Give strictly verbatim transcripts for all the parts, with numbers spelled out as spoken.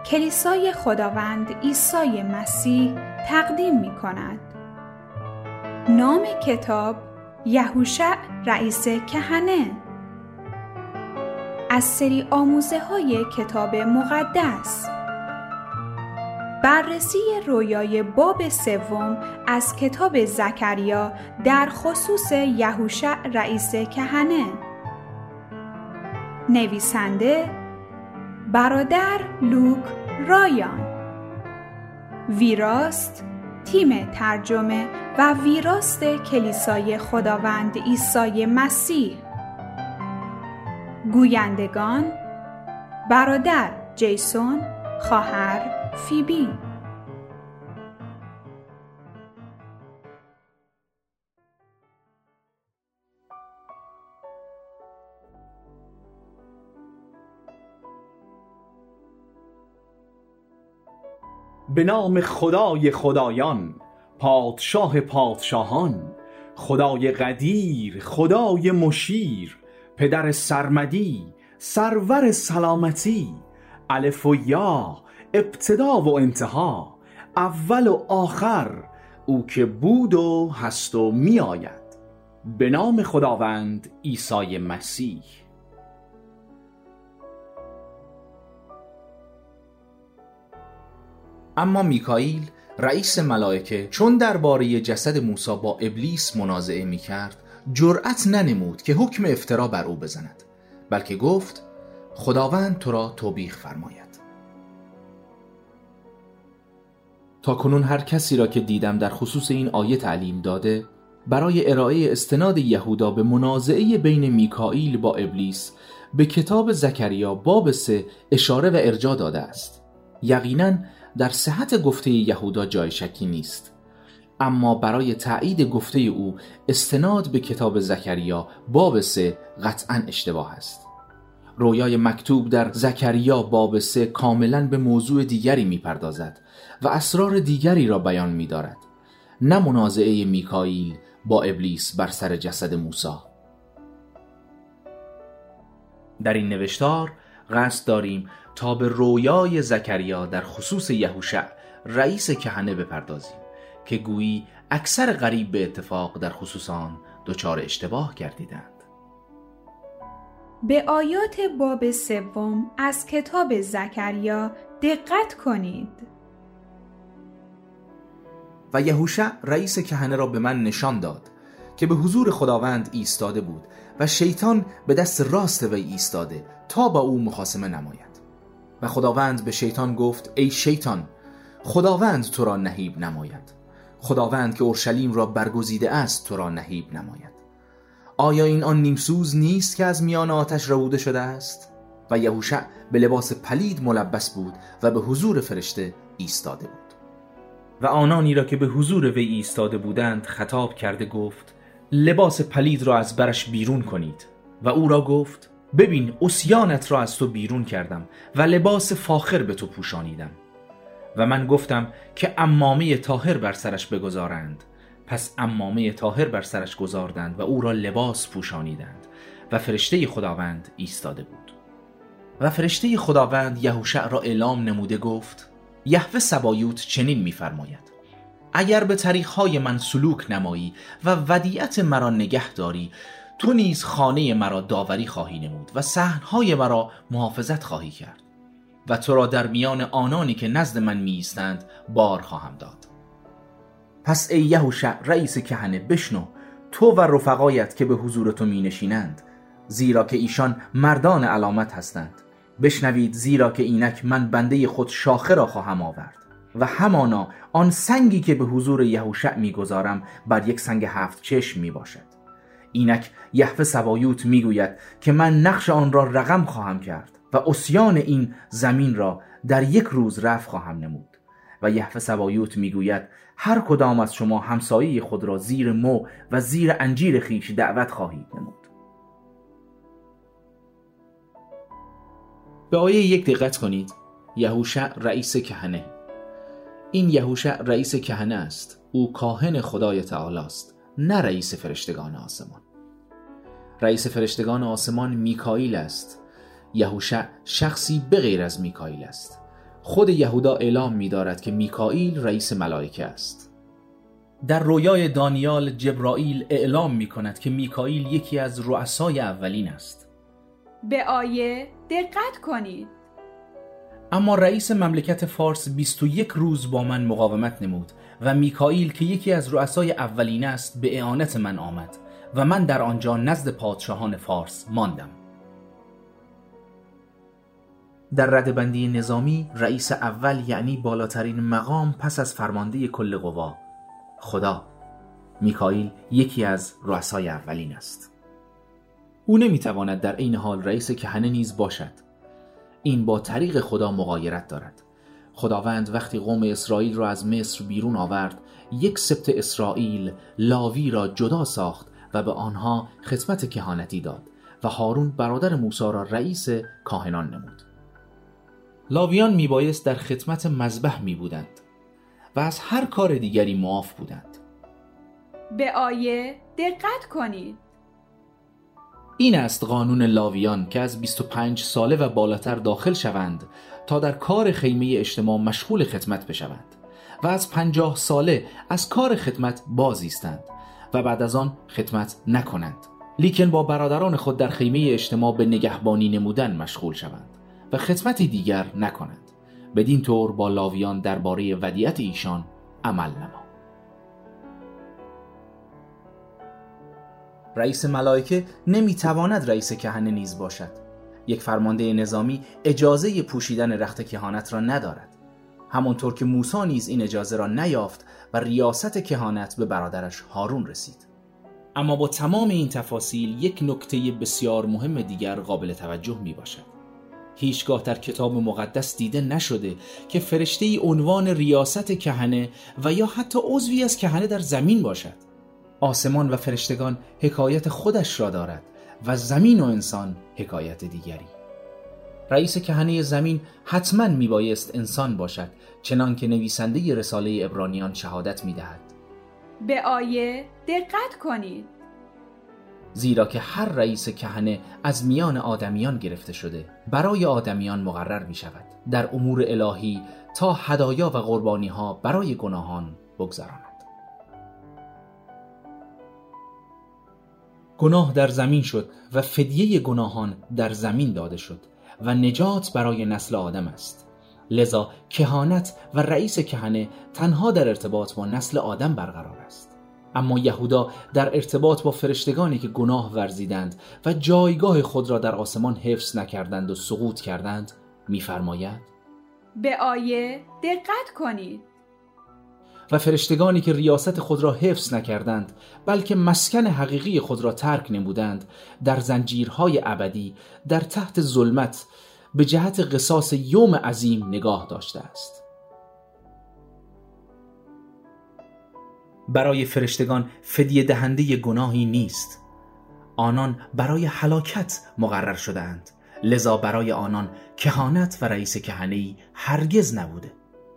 کلیسای خداوند عیسی مسیح تقدیم می کند. نام کتاب یهوشع رئیس کهنه، از سری آموزه های کتاب مقدس. بررسی رویای باب سوم از کتاب زکریا در خصوص یهوشع رئیس کهنه. نویسنده برادر لوک رایان. ویراست تیم ترجمه و ویراست کلیسای خداوند عیسی مسیح. گویندگان برادر جیسون، خواهر فیبی. به نام خدای خدایان، پادشاه پادشاهان، خدای قدیر، خدای مشیر، پدر سرمدی، سرور سلامتی، الف و یا، ابتدا و انتها، اول و آخر، او که بود و هست و می آید. به نام خداوند عیسی مسیح. اما میکائیل رئیس ملائکه چون درباره جسد موسی با ابلیس منازعه میکرد، جرأت ننمود که حکم افترا بر او بزند، بلکه گفت خداوند تو را توبیخ فرماید. تا کنون هر کسی را که دیدم در خصوص این آیه تعلیم داده، برای ارائه استناد یهودا به منازعه بین میکائیل با ابلیس به کتاب زکریا باب سه اشاره و ارجاع داده است. یقیناً در صحت گفته یهودا جای شکی نیست، اما برای تایید گفته او استناد به کتاب زکریا باب سه قطعاً اشتباه است. رویای مکتوب در زکریا باب سه کاملاً به موضوع دیگری می‌پردازد و اسرار دیگری را بیان می‌دارد، نه منازعه میکائیل با ابلیس بر سر جسد موسی. در این نوشتار قصد داریم تا به رویای زکریا در خصوص یهوشع رئیس کهنه بپردازیم که گویی اکثر قریب به اتفاق در خصوص آن دچار اشتباه گردیدند. به آیات باب سوم از کتاب زکریا دقت کنید. و یهوشع رئیس کهنه را به من نشان داد که به حضور خداوند ایستاده بود و شیطان به دست راست وی ایستاده تا با او مخاصمه نماید. و خداوند به شیطان گفت ای شیطان، خداوند تو را نهیب نماید، خداوند که اورشلیم را برگزیده است تو را نهیب نماید. آیا این آن نیمسوز نیست که از میان آتش ربوده شده است؟ و یهوشع به لباس پلید ملبس بود و به حضور فرشته ایستاده بود. و آنانی را که به حضور وی ایستاده بودند خطاب کرده گفت لباس پلید را از برش بیرون کنید. و او را گفت ببین عصیانت را از تو بیرون کردم و لباس فاخر به تو پوشانیدم. و من گفتم که عمامه طاهر بر سرش بگذارند. پس عمامه طاهر بر سرش گذاردند و او را لباس پوشانیدند و فرشته خداوند ایستاده بود. و فرشته خداوند یهوشع را اعلام نموده گفت یهوه سبایوت چنین می‌فرماید اگر به طریق‌های من سلوک نمایی و ودیعت مرا نگه داری، تو نیز خانه مرا داوری خواهی نمود و صحن‌های مرا محافظت خواهی کرد و تو را در میان آنانی که نزد من می ایستند بار خواهم داد. پس ای یهوشع رئیس کهنه بشنو، تو و رفقایت که به حضور تو می نشینند، زیرا که ایشان مردان علامت هستند. بشنوید، زیرا که اینک من بنده خود شاخه را خواهم آورد و همانا آن سنگی که به حضور یهوشع می گذارم بر یک سنگ هفت چشم می باشد. اینک یهوه سبایوت می گوید که من نقش آن را رقم خواهم کرد و عصیان این زمین را در یک روز رفع خواهم نمود. و یهوه سبایوت می گوید هر کدام از شما همسایه خود را زیر مو و زیر انجیر خیش دعوت خواهید نمود. به آیه یک دقت کنید. یهوشع رئیس کهنه. این یهوشع رئیس کهنه است. او کاهن خدای تعالی است، نه رئیس فرشتگان آسمان. رئیس فرشتگان آسمان میکائیل است. یهوشع شخصی بغیر از میکائیل است. خود یهودا اعلام می‌دارد که میکائیل رئیس ملائکه است. در رویای دانیال جبرائیل اعلام می‌کند که میکائیل یکی از رؤسای اولین است. به آیه دقت کنید. اما رئیس مملکت فارس بیست و یک روز با من مقاومت نمود و میکائیل که یکی از رؤسای اولین است به اعانت من آمد و من در آنجا نزد پادشاهان فارس ماندم. در ردبندی نظامی رئیس اول یعنی بالاترین مقام پس از فرمانده کل قوا خدا، میکائیل یکی از رؤسای اولین است. او نمیتواند در این حال رئیس کهنه نیز باشد. این با طریق خدا مغایرت دارد. خداوند وقتی قوم اسرائیل را از مصر بیرون آورد، یک سبط اسرائیل لاوی را جدا ساخت و به آنها خدمت کهانتی داد و هارون برادر موسی را رئیس کاهنان نمود. لاویان میبایست در خدمت مذبح می بودند و از هر کار دیگری معاف بودند. به آیه دقت کنید. این است قانون لاویان که از بیست و پنج ساله و بالاتر داخل شوند تا در کار خیمه اجتماع مشغول خدمت بشوند و از پنجاه ساله از کار خدمت باز ایستند و بعد از آن خدمت نکنند، لیکن با برادران خود در خیمه اجتماع به نگهبانی نمودن مشغول شوند و خدمتی دیگر نکنند. بدین طور با لاویان درباره ودیعت ایشان عمل نما. رئیس ملائکه نمیتواند رئیس کهنه نیز باشد. یک فرمانده نظامی اجازه پوشیدن رخت کهانت را ندارد، همانطور که موسی نیز این اجازه را نیافت و ریاست کهانت به برادرش هارون رسید. اما با تمام این تفاصیل یک نکته بسیار مهم دیگر قابل توجه می باشد. هیچگاه در کتاب مقدس دیده نشده که فرشته‌ای عنوان ریاست کهنه و یا حتی عضوی از کهنه در زمین باشد. آسمان و فرشتگان حکایت خودش را دارد و زمین و انسان حکایت دیگری. رئیس کهنه زمین حتما میبایست انسان باشد، چنان که نویسنده رساله عبرانیان شهادت میدهد. به آیه دقت کنید. زیرا که هر رئیس کهنه از میان آدمیان گرفته شده، برای آدمیان مقرر می شود در امور الهی تا هدایا و قربانی ها برای گناهان بگذراند. گناه در زمین شد و فدیه گناهان در زمین داده شد و نجات برای نسل آدم است. لذا کهانت و رئیس کهنه تنها در ارتباط با نسل آدم برقرار است. اما یهودا در ارتباط با فرشتگانی که گناه ورزیدند و جایگاه خود را در آسمان حفظ نکردند و سقوط کردند می‌فرماید: به آیه دقت کنید. و فرشتگانی که ریاست خود را حفظ نکردند بلکه مسکن حقیقی خود را ترک نمودند، در زنجیرهای ابدی در تحت ظلمت به جهت قصاص یوم عظیم نگاه داشته است. برای فرشتگان فدیه دهنده گناهی نیست. آنان برای هلاکت مقرر شده‌اند، لذا برای آنان کهانت و رئیس کهنه‌ای هرگز نبوده.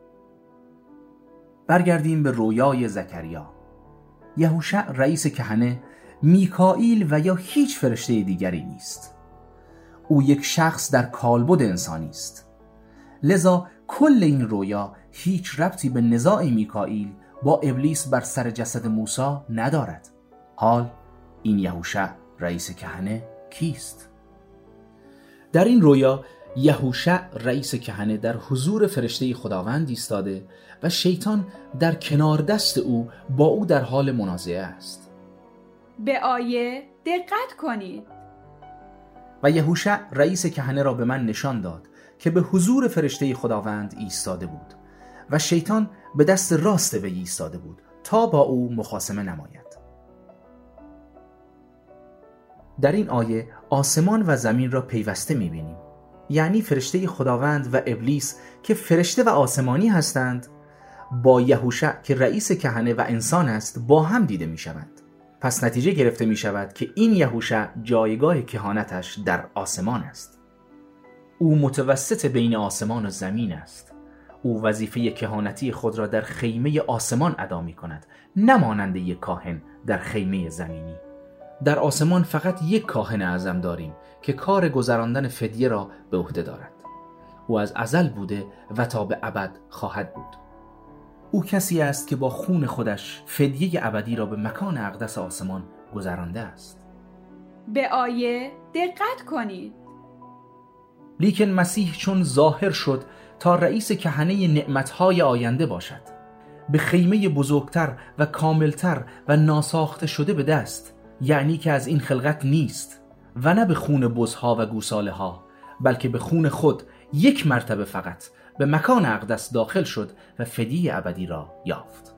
برگردیم به رویای زکریا. یهوشع رئیس کهنه میکائیل و یا هیچ فرشته دیگری نیست. او یک شخص در کالبد انسانی است. لذا کل این رویا هیچ ربطی به نزاع میکائیل با ابلیس بر سر جسد موسی ندارد. حال این یهوشع رئیس کهنه کیست؟ در این رویا یهوشع رئیس کهنه در حضور فرشته خداوند ایستاده و شیطان در کنار دست او با او در حال منازعه است. به آیه دقت کنید. و یهوشع رئیس کهنه را به من نشان داد که به حضور فرشته خداوند ایستاده بود و شیطان به دست راست وی ایستاده بود تا با او مخاصمه نماید. در این آیه آسمان و زمین را پیوسته می‌بینیم، یعنی فرشته خداوند و ابلیس که فرشته و آسمانی هستند با یهوشع که رئیس کهنه و انسان است با هم دیده می‌شوند. پس نتیجه گرفته می‌شود که این یهوشع جایگاه کهانتش در آسمان است. او متوسط بین آسمان و زمین است. او وظیفه کهانتی خود را در خیمه آسمان ادا می‌کند، نه مانند یک کاهن در خیمه زمینی. در آسمان فقط یک کاهن اعظم داریم که کار گذراندن فدیه را به عهده دارد. او از ازل بوده و تا به ابد خواهد بود. او کسی است که با خون خودش فدیه ابدی را به مکان اقدس آسمان گذرانده است. به آیه دقت کنید. لیکن مسیح چون ظاهر شد تا رئیس کهنه نعمتهای آینده باشد، به خیمه بزرگتر و کاملتر و ناساخته شده به دست، یعنی که از این خلقت نیست، و نه به خون بزها و گوساله ها، بلکه به خون خود یک مرتبه فقط به مکان اقدس داخل شد و فدیه ابدی را یافت.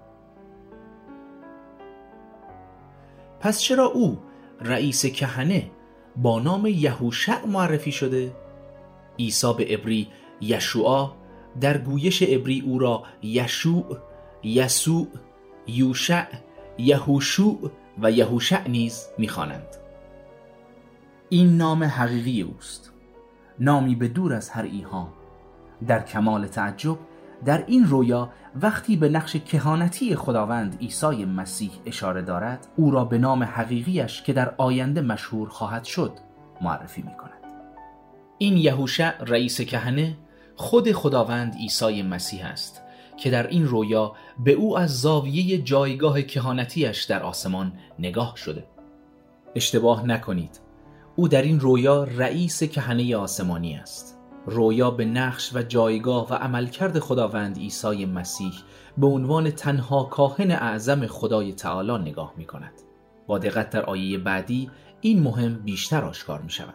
پس چرا او رئیس کهنه با نام یهوشع معرفی شده؟ عیسی به عبری یشوع، در گویش عبری او را یشوع، یسوع، یوشع، یهوشوع و یهوشع نیز می‌خوانند. این نام حقیقی اوست، نامی به دور از هر ایهام. در کمال تعجب در این رویا وقتی به نقش کهانتی خداوند عیسی مسیح اشاره دارد، او را به نام حقیقیش که در آینده مشهور خواهد شد معرفی می کند. این یهوشع رئیس کهنه خود خداوند عیسی مسیح است که در این رویا به او از زاویه جایگاه کهانتیش در آسمان نگاه شده. اشتباه نکنید، او در این رویا رئیس کهنه آسمانی است. رویا به نقش و جایگاه و عملکرد خداوند عیسی مسیح به عنوان تنها کاهن اعظم خدای تعالی نگاه می کند. با دقت در آیه بعدی این مهم بیشتر آشکار می شود.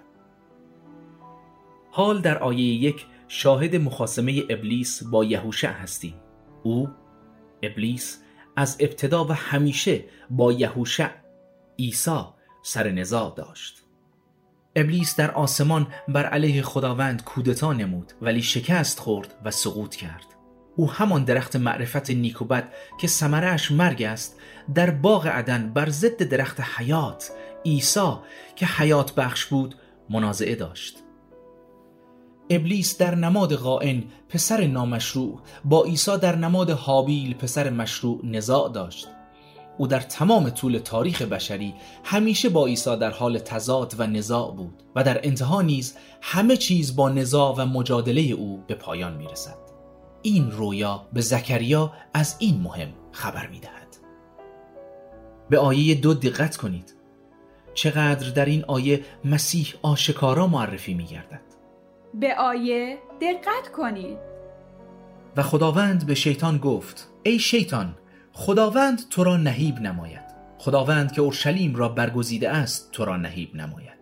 حال در آیه یک شاهد مخاصمه ابلیس با یهوشع هستیم. او ابلیس از ابتدا و همیشه با یهوشع عیسی سر نزاع داشت. ابلیس در آسمان بر علیه خداوند کودتا نمود ولی شکست خورد و سقوط کرد. او همان درخت معرفت نیک و بد که ثمره‌اش مرگ است در باغ عدن بر ضد درخت حیات عیسی که حیات بخش بود منازعه داشت. ابلیس در نماد قائن پسر نامشروع با عیسی در نماد هابیل پسر مشروع نزاع داشت. او در تمام طول تاریخ بشری همیشه با عیسی در حال تضاد و نزاع بود و در انتها نیز همه چیز با نزاع و مجادله او به پایان می رسد. این رویا به زکریا از این مهم خبر می دهد. به آیه دو دقت کنید. چقدر در این آیه مسیح آشکارا معرفی می گردد. به آیه دقت کنید. و خداوند به شیطان گفت: ای شیطان، خداوند تو را نهیب نماید. خداوند که اورشلیم را برگزیده است تو را نهیب نماید.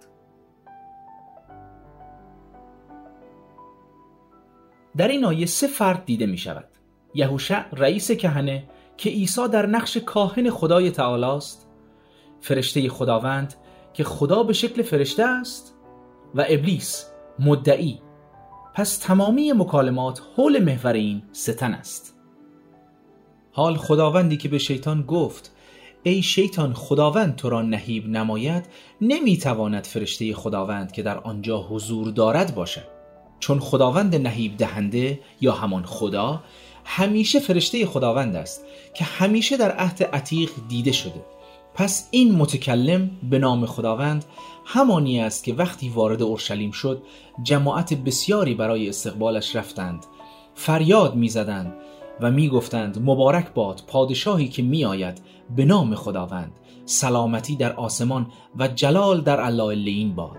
در این آیه سه فرد دیده می شود. یهوشع رئیس کهنه که عیسی در نقش کاهن خدای تعالی است، فرشته خداوند که خدا به شکل فرشته است و ابلیس مدعی. پس تمامی مکالمات حول محور این ستن است. حال خداوندی که به شیطان گفت ای شیطان خداوند تو را نهیب نماید نمیتواند فرشته خداوند که در آنجا حضور دارد باشد، چون خداوند نهیب دهنده یا همان خدا همیشه فرشته خداوند است که همیشه در عهد عتیق دیده شده. پس این متکلم به نام خداوند همانی است که وقتی وارد اورشلیم شد جماعت بسیاری برای استقبالش رفتند، فریاد می زدند و می گفتند مبارک باد پادشاهی که می آید به نام خداوند، سلامتی در آسمان و جلال در اعلیین باد.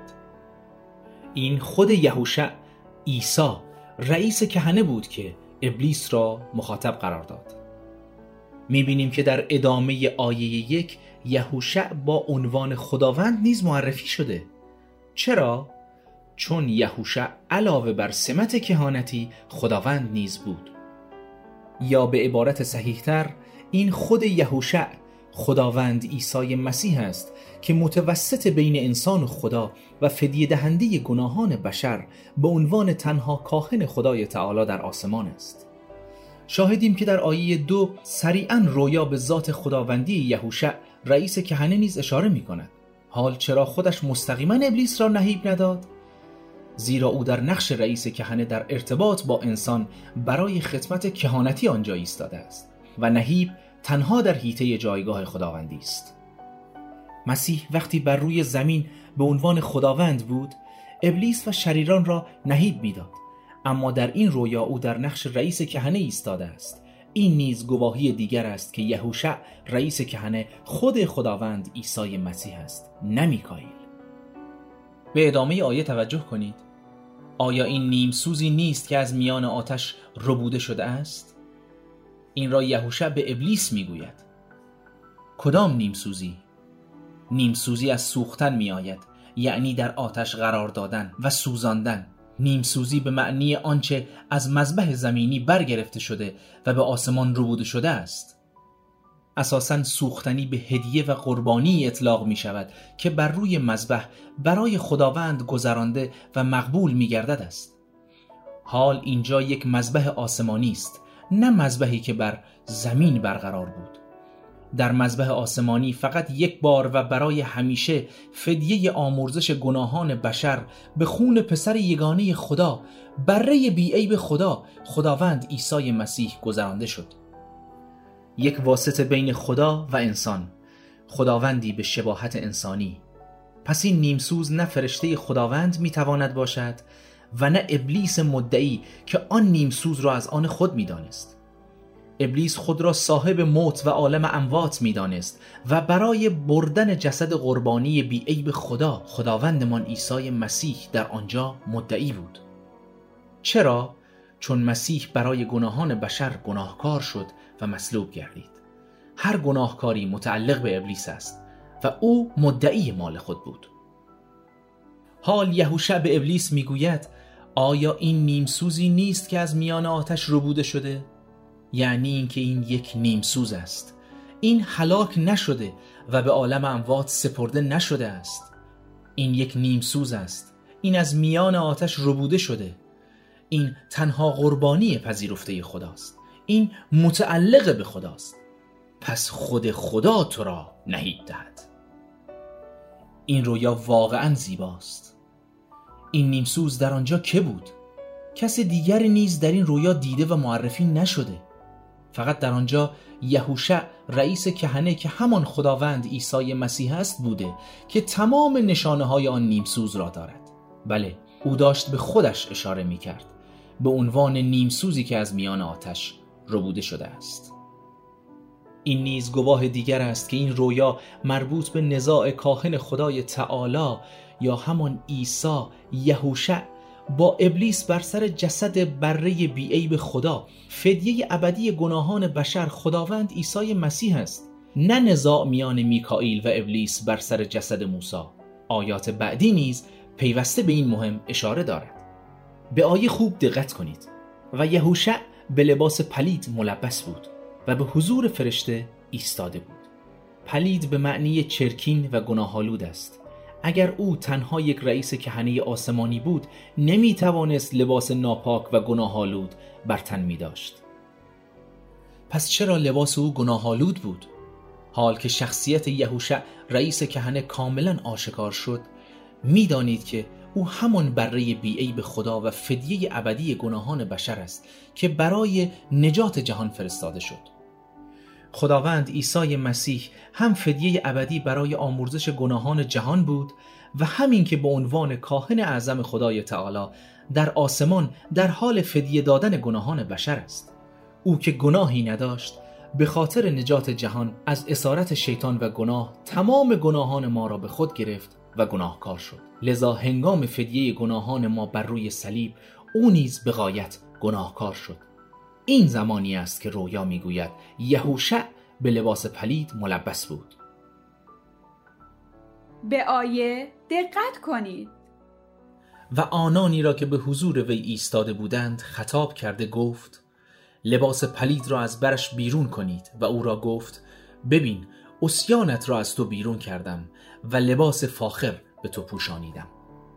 این خود یهوشع عیسی رئیس کهنه بود که ابلیس را مخاطب قرار داد. می بینیم که در ادامه آیه یک یهوشع با عنوان خداوند نیز معرفی شده. چرا؟ چون یهوشع علاوه بر سمت کهانتی خداوند نیز بود. یا به عبارت صحیح‌تر این خود یهوشع خداوند عیسی مسیح است که متوسط بین انسان و خدا و فدیه دهنده گناهان بشر به عنوان تنها کاهن خدای تعالی در آسمان است. شاهدیم که در آیه دو سریعاً رویا به ذات خداوندی یهوشع رئیس کهنه نیز اشاره می کند. حال چرا خودش مستقیما ابلیس را نهیب نداد؟ زیرا او در نقش رئیس کهنه در ارتباط با انسان برای خدمت کهانتی آنجا ایستاده است و نهیب تنها در حیطه جایگاه خداوندی است. مسیح وقتی بر روی زمین به عنوان خداوند بود، ابلیس و شریران را نهیب می‌داد، اما در این رویا او در نقش رئیس کهنه ایستاده است. این نیز گواهی دیگر است که یهوشع رئیس کهنه خود خداوند عیسی مسیح است، نه میکائیل. به ادامه آیه توجه کنید. آیا این نیم سوزی نیست که از میان آتش ربوده شده است؟ این را یهوشع به ابلیس میگوید. کدام نیم سوزی؟ نیم سوزی از سوختن می آید، یعنی در آتش قرار دادن و سوزاندن. نیم سوزی به معنی آنچه از مذبح زمینی برگرفته شده و به آسمان ربوده شده است. اساساً سوختنی به هدیه و قربانی اطلاق می شود که بر روی مذبح برای خداوند گذرانده و مقبول می گردد است. حال اینجا یک مذبح آسمانی است، نه مذبحی که بر زمین برقرار بود. در مذبح آسمانی فقط یک بار و برای همیشه فدیه آمرزش گناهان بشر به خون پسر یگانه خدا، بره بی‌عیب خدا، خداوند عیسی مسیح گذرانده شد. یک واسطه بین خدا و انسان، خداوندی به شباهت انسانی. پس این نیمسوز نه فرشته خداوند میتواند باشد و نه ابلیس مدعی که آن نیمسوز را از آن خود میدانست. ابلیس خود را صاحب موت و عالم اموات میدانست و برای بردن جسد قربانی بی‌عیب خدا، خداوندمان عیسی مسیح در آنجا مدعی بود. چرا؟ چون مسیح برای گناهان بشر گناهکار شد و مصلوب گردید. هر گناهکاری متعلق به ابلیس است و او مدعی مال خود بود. حال یهوشع به ابلیس میگوید آیا این نیمسوزی نیست که از میان آتش ربوده شده؟ یعنی اینکه این یک نیمسوز است. این هلاک نشده و به عالم اموات سپرده نشده است. این یک نیمسوز است. این از میان آتش ربوده شده. این تنها قربانی پذیرفته خداست. این متعلق به خداست. پس خود خدا تو را نهیب دهد. این رویا واقعا زیباست. این نیمسوز در آنجا که بود؟ کس دیگری نیز در این رویا دیده و معرفی نشده. فقط در آنجا یهوشع رئیس کهنه که همان خداوند عیسی مسیح است بوده که تمام نشانه های آن نیمسوز را دارد. بله، او داشت به خودش اشاره می کرد، به عنوان نیمسوزی که از میان آتش ربوده شده است. این نیز گواه دیگر است که این رویا مربوط به نزاع کاهن خدای تعالی یا همان عیسی یهوشع با ابلیس بر سر جسد بره بی‌عیب خدا، فدیه ابدی گناهان بشر، خداوند عیسی مسیح است، نه نزاع میان میکائیل و ابلیس بر سر جسد موسی. آیات بعدی نیز پیوسته به این مهم اشاره دارد. به آیه خوب دقت کنید. و یهوشع به لباس پلید ملبس بود و به حضور فرشته ایستاده بود. پلید به معنی چرکین و گناه‌آلود است. اگر او تنها یک رئیس کهنه آسمانی بود، نمی توانست لباس ناپاک و گناه‌آلود بر تن می داشت. پس چرا لباس او گناه‌آلود بود؟ حال که شخصیت یهوشع رئیس کهنه کاملا آشکار شد، می دانید که او همان بره بی‌عیب خدا و فدیه ابدی گناهان بشر است که برای نجات جهان فرستاده شد. خداوند عیسی مسیح هم فدیه ابدی برای آمرزش گناهان جهان بود و همین که به عنوان کاهن اعظم خدای تعالی در آسمان در حال فدیه دادن گناهان بشر است. او که گناهی نداشت به خاطر نجات جهان از اسارت شیطان و گناه تمام گناهان ما را به خود گرفت و گناهکار شد. لذا هنگام فدیه گناهان ما بر روی صلیب او نیز به غایت گناهکار شد. این زمانی است که رویا میگوید یهوشع به لباس پلید ملبس بود. به آیه دقت کنید. و آنانی را که به حضور وی ایستاده بودند خطاب کرده گفت لباس پلید را از برش بیرون کنید و او را گفت ببین عصیانت را از تو بیرون کردم و لباس فاخر به تو پوشانیدم.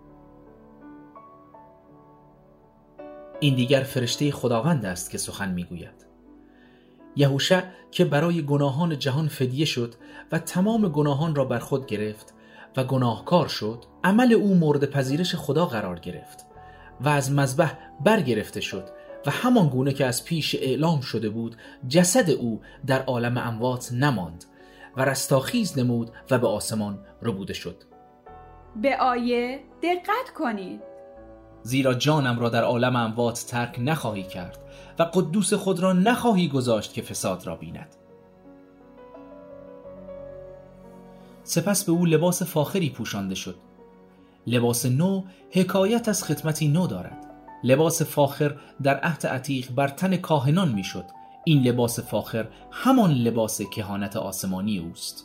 این دیگر فرشته خداوند است که سخن میگوید. یهوشع که برای گناهان جهان فدیه شد و تمام گناهان را بر خود گرفت و گناهکار شد، عمل او مورد پذیرش خدا قرار گرفت و از مذبح برگرفته شد و همان گونه که از پیش اعلام شده بود جسد او در عالم اموات نماند و رستاخیز نمود و به آسمان ربوده شد. به آیه دقت کنید. زیرا جانم را در عالم اموات ترک نخواهی کرد و قدوس خود را نخواهی گذاشت که فساد را بیند. سپس به او لباس فاخری پوشانده شد. لباس نو حکایت از خدمتی نو دارد. لباس فاخر در عهد عتیق بر تن کاهنان میشد. این لباس فاخر همان لباس کهانت آسمانی اوست.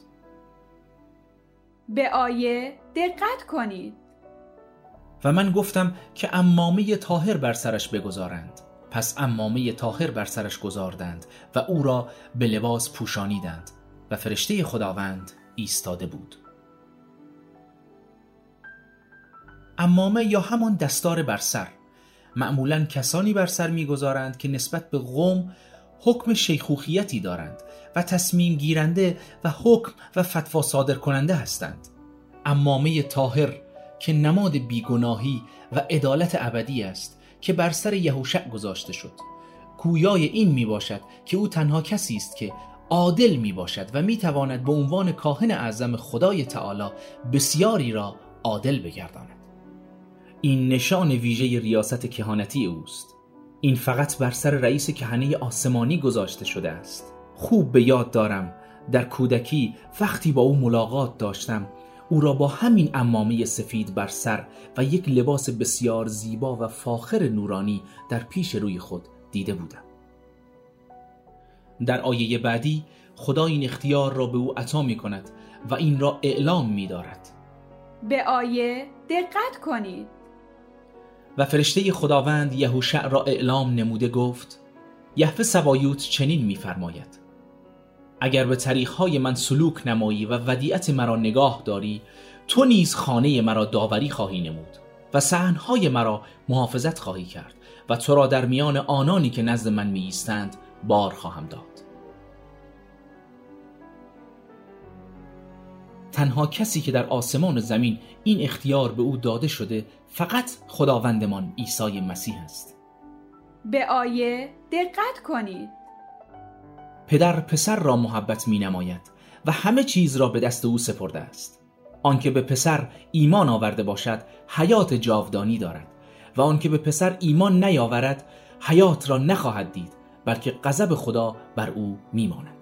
به آیه دقت کنید. و من گفتم که عمامه طاهر بر سرش بگذارند. پس عمامه طاهر بر سرش گذاردند و او را به لباس پوشانیدند و فرشته خداوند ایستاده بود. عمامه یا همان دستار بر سر معمولاً کسانی بر سر می‌گذارند که نسبت به قوم حکم شیخوخیتی دارند و تصمیم گیرنده و حکم و فتوا صادر کننده هستند. عمامه طاهر که نماد بیگناهی و عدالت ابدی است که بر سر یهوشع گذاشته شد، گویای این می باشد که او تنها کسی است که عادل می باشد و می تواند به عنوان کاهن اعظم خدای تعالی بسیاری را عادل بگرداند. این نشان ویژه ریاست کهانتی اوست. این فقط بر سر رئیس کهنه آسمانی گذاشته شده است. خوب به یاد دارم در کودکی وقتی با او ملاقات داشتم، او را با همین عمامه سفید بر سر و یک لباس بسیار زیبا و فاخر نورانی در پیش روی خود دیده بودم. در آیه بعدی خدا این اختیار را به او عطا می کند و این را اعلام می دارد. به آیه دقت کنید. و فرشته خداوند یهوشع را اعلام نموده گفت: یهوه سبایوت چنین می فرماید: اگر به طریقهای من سلوک نمایی و ودیعت مرا نگاه داری، تو نیز خانه مرا داوری خواهی نمود و صحنهای مرا محافظت خواهی کرد و تو را در میان آنانی که نزد من می ایستند بار خواهم داد. تنها کسی که در آسمان و زمین این اختیار به او داده شده فقط خداوندمان عیسی مسیح است. به آیه دقت کنید. پدر پسر را محبت می نماید و همه چیز را به دست او سپرده است. آنکه به پسر ایمان آورده باشد حیات جاودانی دارد و آنکه به پسر ایمان نیاورد حیات را نخواهد دید، بلکه غضب خدا بر او می ماند.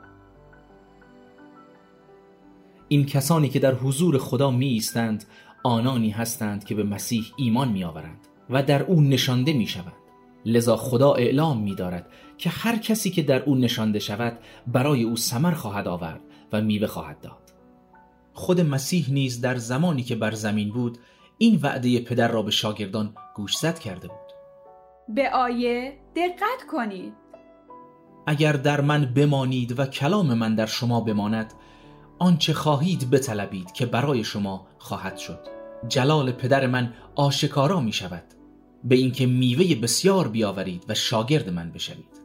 این کسانی که در حضور خدا می ایستند آنانی هستند که به مسیح ایمان می آورند و در او نشانده می شوند. لذا خدا اعلام می دارد که هر کسی که در او نشانده شود برای او ثمر خواهد آورد و میوه خواهد داد. خود مسیح نیز در زمانی که بر زمین بود این وعده پدر را به شاگردان گوشزد کرده بود. به آیه دقت کنید. اگر در من بمانید و کلام من در شما بماند، آنچه خواهید بطلبید که برای شما خواهد شد. جلال پدر من آشکارا می شود به اینکه میوه بسیار بیاورید و شاگرد من بشوید.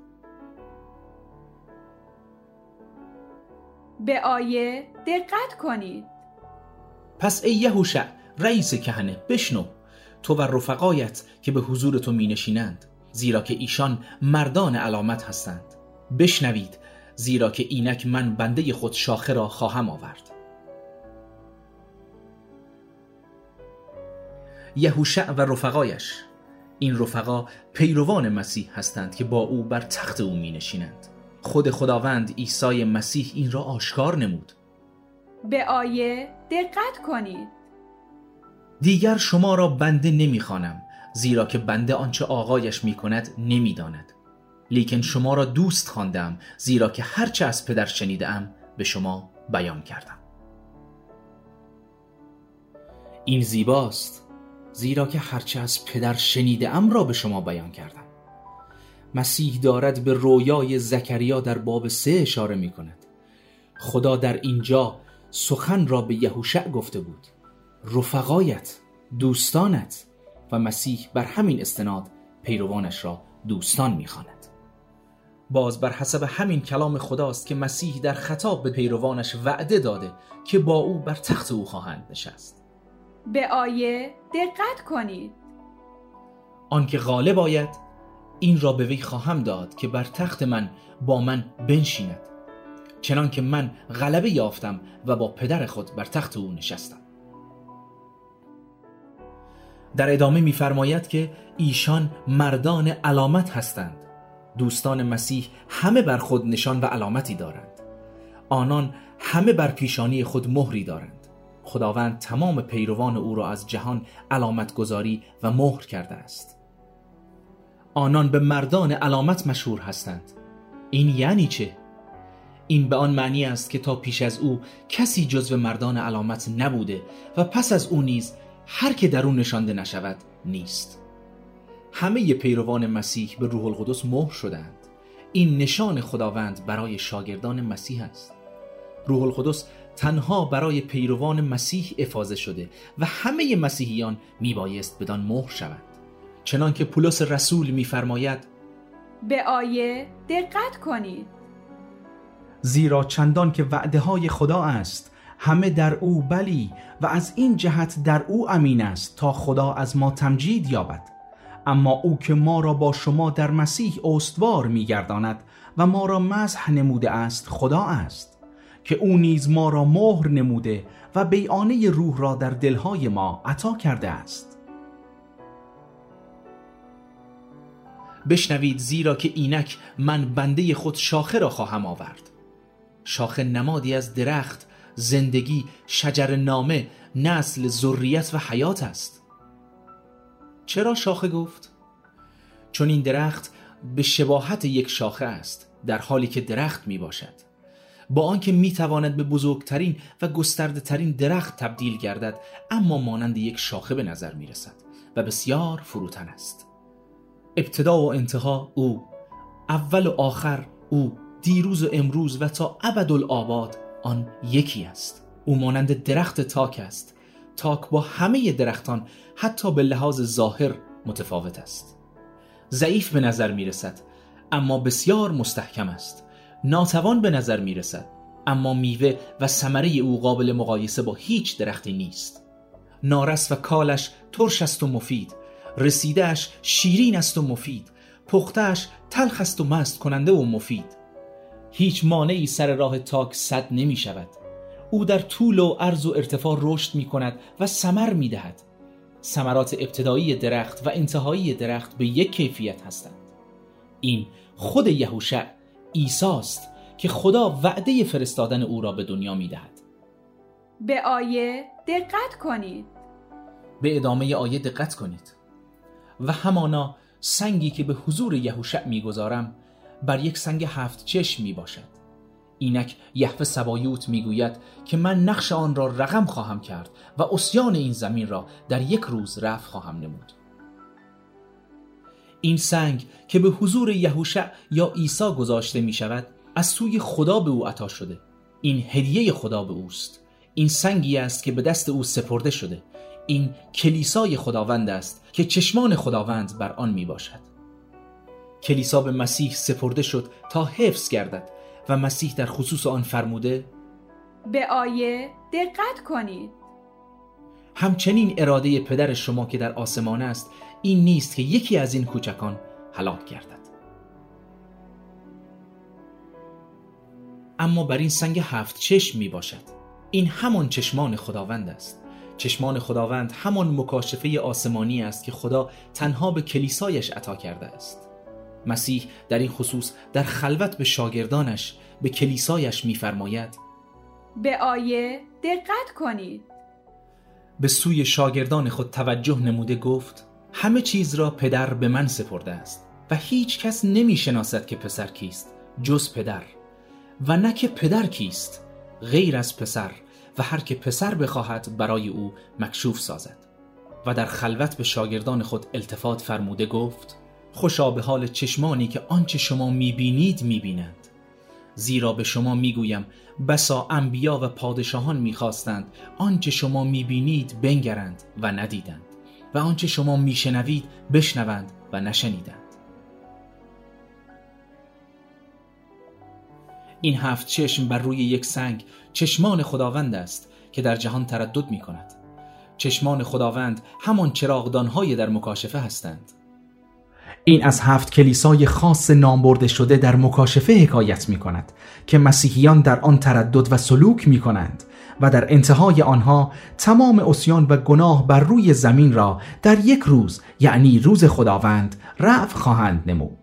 به آیه دقت کنید. پس ای یهوشع رئیس کهنه بشنو، تو و رفقایت که به حضور تو می نشینند، زیرا که ایشان مردان علامت هستند. بشنوید، زیرا که اینک من بنده خود شاخه را خواهم آورد. یهوشع و رفقایش، این رفقا پیروان مسیح هستند که با او بر تخت او می نشینند. خود خداوند عیسی مسیح این را آشکار نمود. به آیه دقت کنید. دیگر شما را بنده نمی خوانم، زیرا که بنده آنچه آقایش می کند نمی داند. لیکن شما را دوست خواندم، زیرا که هرچه از پدر شنیدم به شما بیان کردم. این زیباست، زیرا که هرچه از پدر شنیدم را به شما بیان کردم. مسیح دارد به رویای زکریا در باب سه اشاره می کند. خدا در اینجا سخن را به یهوشع گفته بود، رفقایت، دوستانت، و مسیح بر همین استناد پیروانش را دوستان می خواند. باز بر حسب همین کلام خداست که مسیح در خطاب به پیروانش وعده داده که با او بر تخت او خواهند نشست. به آیه دقت کنید. آنکه غالب آید این را به وی خواهم داد که بر تخت من با من بنشیند، چنان که من غلبه یافتم و با پدر خود بر تخت او نشستم. در ادامه می‌فرماید که ایشان مردان علامت هستند. دوستان مسیح همه بر خود نشان و علامتی دارند. آنان همه بر پیشانی خود مهری دارند. خداوند تمام پیروان او را از جهان علامت گذاری و مهر کرده است. آنان به مردان علامت مشهور هستند. این یعنی چه؟ این به آن معنی است که تا پیش از او کسی جزو مردان علامت نبوده و پس از او نیز هر که در او نشانده نشود نیست. همه پیروان مسیح به روح القدس مهر شدند. این نشان خداوند برای شاگردان مسیح است. روح القدس تنها برای پیروان مسیح افاضه شده و همه مسیحیان میبایست بدان مهر شوند. چنان که پولس رسول میفرماید به آیه دقت کنید، زیرا چندان که وعده های خدا است همه در او بلی و از این جهت در او امین است تا خدا از ما تمجید یابد. اما او که ما را با شما در مسیح استوار می‌گرداند و ما را مزح نموده است خدا است، که او نیز ما را مهر نموده و بیعانه روح را در دلهای ما عطا کرده است. بشنوید، زیرا که اینک من بنده خود شاخه را خواهم آورد. شاخه نمادی از درخت، زندگی، شجر نامه، نسل، ذریت و حیات است. چرا شاخه گفت؟ چون این درخت به شباهت یک شاخه است، در حالی که درخت می باشد. با آنکه می تواند به بزرگترین و گسترده ترین درخت تبدیل گردد، اما مانند یک شاخه به نظر می رسد و بسیار فروتن است. ابتدا و انتها او، اول و آخر او، دیروز و امروز و تا ابدالآباد آن یکی است. او مانند درخت تاک است. تاک با همه درختان حتی به لحاظ ظاهر متفاوت است. ضعیف به نظر می رسد اما بسیار مستحکم است. ناتوان به نظر می رسد اما میوه و ثمره او قابل مقایسه با هیچ درختی نیست. نارس و کالش ترش است و مفید، رسیدهش شیرین است و مفید، پختهش تلخ است و مست کننده و مفید. هیچ مانعی سر راه تاک سد نمی شود. او در طول و عرض و ارتفاع رشد می کند و ثمر می دهد. ثمرات ابتدایی درخت و انتهایی درخت به یک کیفیت هستند. این خود یهوشع عیسی است که خدا وعده فرستادن او را به دنیا می دهد. به آیه دقت کنید. به ادامه آیه دقت کنید. و همانا سنگی که به حضور یهوشع می گذارم بر یک سنگ هفت چشم می باشد. اینک یهوه سبایوت می گوید که من نقش آن را رقم خواهم کرد و عصیان این زمین را در یک روز رفع خواهم نمود. این سنگ که به حضور یهوشع یا عیسی گذاشته می شود از سوی خدا به او عطا شده. این هدیه خدا به اوست. این سنگی است که به دست او سپرده شده. این کلیسای خداوند است که چشمان خداوند بر آن می باشد. کلیسا به مسیح سپرده شد تا حفظ گردد و مسیح در خصوص آن فرموده به آیه دقت کنید. همچنین اراده پدر شما که در آسمان است این نیست که یکی از این کوچکان هلاک گردد. اما بر این سنگ هفت چشم می باشد. این همان چشمان خداوند است. چشمان خداوند همان مکاشفه آسمانی است که خدا تنها به کلیسایش عطا کرده است. مسیح در این خصوص در خلوت به شاگردانش، به کلیسایش می‌فرماید به آیه دقت کنید. به سوی شاگردان خود توجه نموده گفت همه چیز را پدر به من سپرده است و هیچ کس نمی‌شناسد که پسر کیست جز پدر و نه که پدر کیست غیر از پسر و هر که پسر بخواهد برای او مکشوف سازد. و در خلوت به شاگردان خود التفات فرموده گفت خوشا به حال چشمانی که آنچه شما میبینید میبینند. زیرا به شما میگویم بسا انبیا و پادشاهان میخواستند آنچه شما میبینید بنگرند و ندیدند و آنچه شما میشنوید بشنوند و نشنیدند. این هفت چشم بر روی یک سنگ چشمان خداوند است که در جهان تردد می کند. چشمان خداوند همان چراغدان‌های در مکاشفه هستند. این از هفت کلیسای خاص نام برده شده در مکاشفه حکایت می کند که مسیحیان در آن تردد و سلوک می کنند و در انتهای آنها تمام عصیان و گناه بر روی زمین را در یک روز، یعنی روز خداوند، رفع خواهند نمود.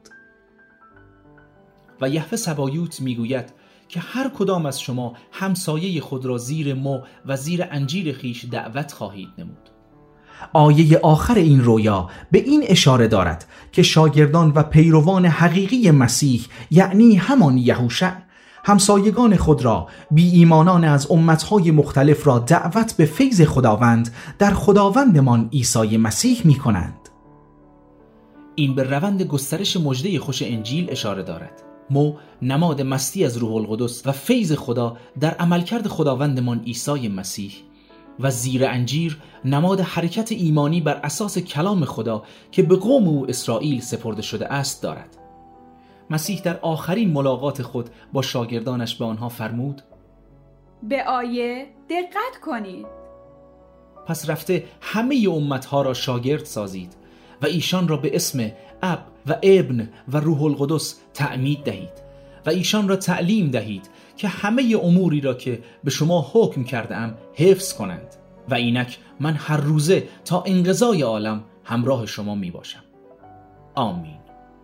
و یهوه سبایوت میگوید که هر کدام از شما همسایه خود را زیر مو و زیر انجیر خیش دعوت خواهید نمود. آیه آخر این رویا به این اشاره دارد که شاگردان و پیروان حقیقی مسیح، یعنی همان یهوشع، همسایگان خود را، بی ایمانان از امتهای مختلف را دعوت به فیض خداوند در خداوندمان عیسی مسیح می کنند. این به روند گسترش مژده خوش انجیل اشاره دارد. مو نماد مستی از روح القدس و فیض خدا در عملکرد خداوندمان عیسی مسیح و زیر انجیر نماد حرکت ایمانی بر اساس کلام خدا که به قوم او اسرائیل سپرده شده است دارد. مسیح در آخرین ملاقات خود با شاگردانش به آنها فرمود: به آیه دقت کنید. پس رفته همه امتها را شاگرد سازید و ایشان را به اسم اب و ابن و روح القدس تعمید دهید و ایشان را تعلیم دهید که همه اموری را که به شما حکم کردم حفظ کنند و اینک من هر روزه تا انقضای عالم همراه شما می باشم. آمین.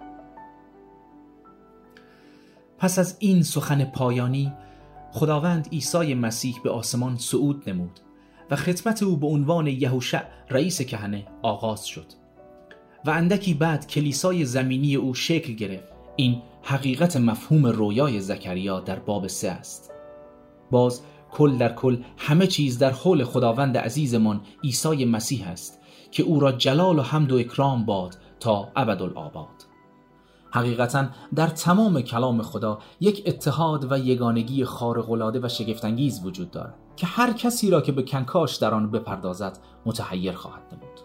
پس از این سخن پایانی خداوند عیسی مسیح به آسمان صعود نمود و خدمت او به عنوان یهوشع رئیس کهنه آغاز شد و اندکی بعد کلیسای زمینی او شکل گرفت. این حقیقت مفهوم رویای زکریا در باب سه است. باز کل در کل همه چیز در حول خداوند عزیزمان عیسی مسیح است که او را جلال و حمد و اکرام باد تا ابدالآباد. حقیقتا در تمام کلام خدا یک اتحاد و یگانگی خارق‌العاده و شگفت‌انگیز وجود دارد که هر کسی را که به کنکاش در آن بپردازد متحیر خواهد نمود.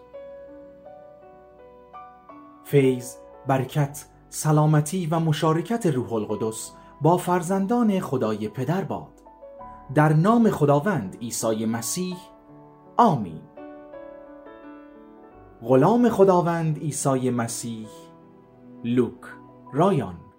فیض، برکت، سلامتی و مشارکت روح القدس با فرزندان خدای پدر باد. در نام خداوند عیسی مسیح، آمین. غلام خداوند عیسی مسیح، لوک رایان.